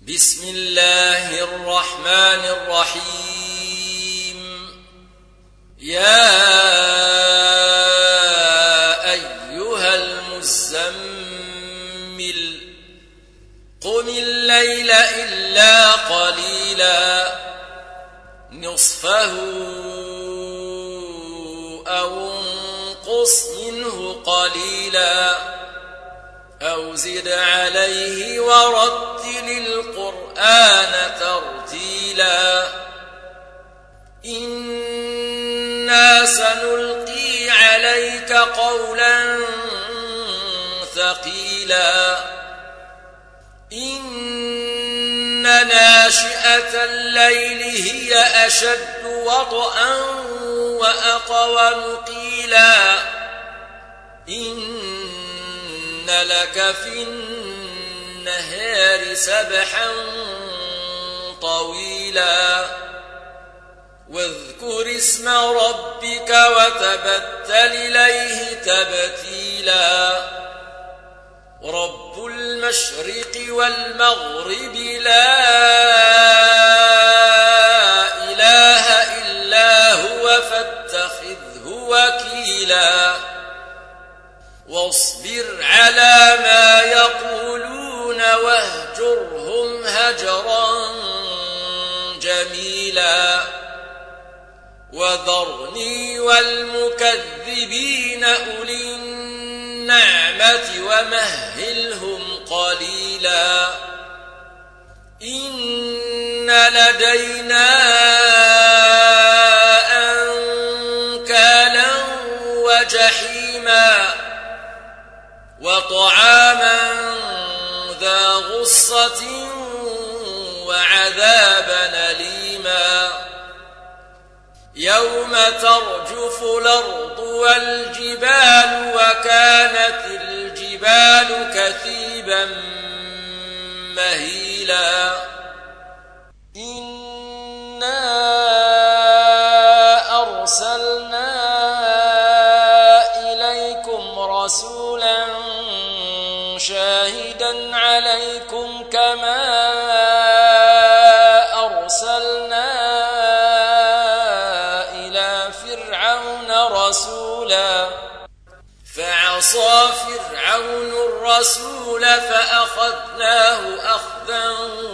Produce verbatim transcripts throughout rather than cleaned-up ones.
بسم الله الرحمن الرحيم. يا أيها المزمل قم الليل إلا قليلا نصفه أو انقص منه قليلا أو زد عليه ورتل القرآن ترتيلا إنا سنلقي عليك قولا ثقيلا إن ناشئة الليل هي أشد وطئا وأقوم قيلا إن لك في النهار سبحا طويلا واذكر اسم ربك وتبتل إليه تبتيلا رب المشرق والمغرب لا إله إلا هو فاتخذه وكيلا واصبر على ما يقولون واهجرهم هجرا جميلا وذرني والمكذبين أولي النعمة ومهلهم قليلا إن لدينا أنكالا وجحيما وطعاما ذا غصة وعذابا أليما يوم ترجف الأرض والجبال وكانت الجبال كثيبا مهيلا إنا أرسلنا إليكم رسولا شاهدا عليكم كما أرسلنا إلى فرعون رسولا فعصى فرعون الرسول فأخذناه أخذا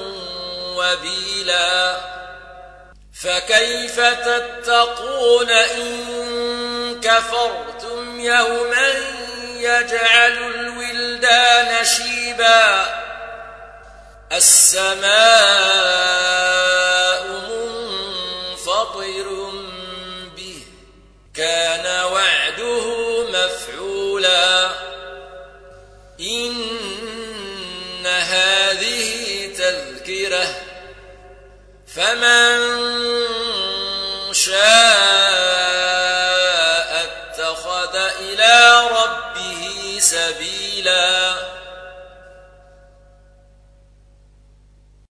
وبيلا فكيف تتقون إن كفرتم يوما يجعل الولدان شيبا السماء منفطر به كان وعده مفعولا إن هذه تذكرة فمن شاء اتخذ إلى ربه سبيلا